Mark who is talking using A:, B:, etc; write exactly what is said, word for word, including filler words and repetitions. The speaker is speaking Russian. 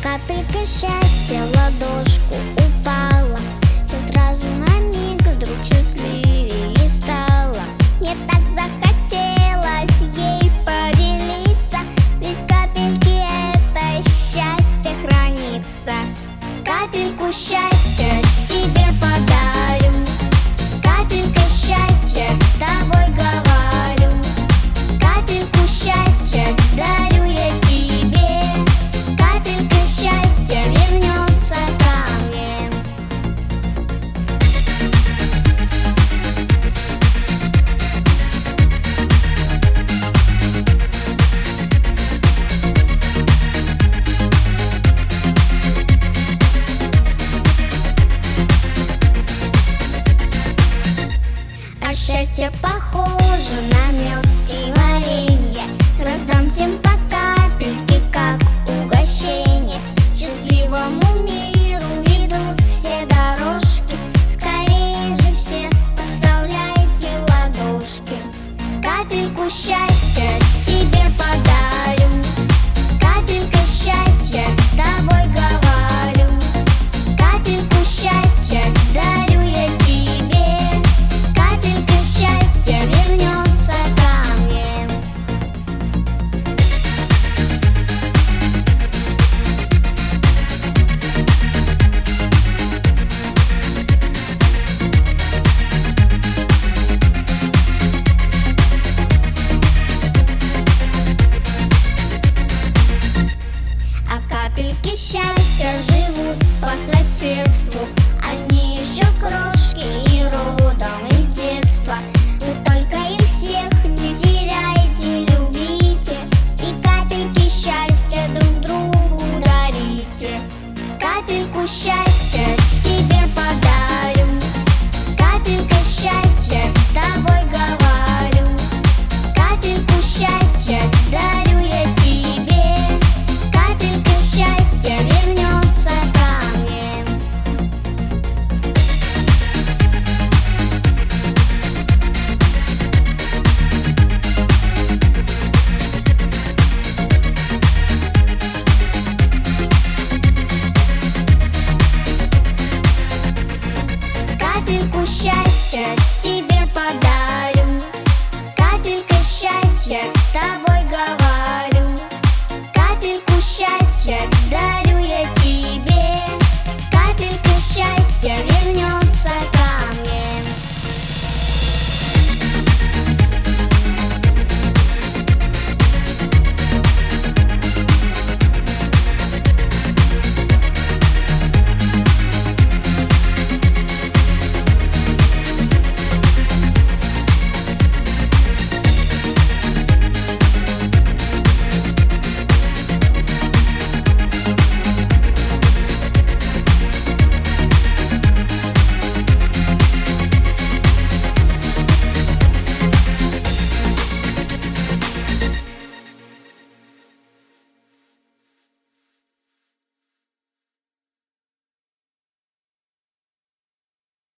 A: Капелька счастья в ладошку упала, я сразу на миг вдруг счастливее стала. Мне так захотелось ей поделиться, ведь в капельке это счастье хранится. Капельку счастья тебе подарю, капелька счастья с тобой говорю. Капельку счастья дарю я тебе, капелька счастья вернется ко мне. А счастье похоже на мед и варенье, раздам всем по капельке, как угощение. Счастливому миру ведут все дорожки, скорее же все подставляйте ладошки. Капельку счастья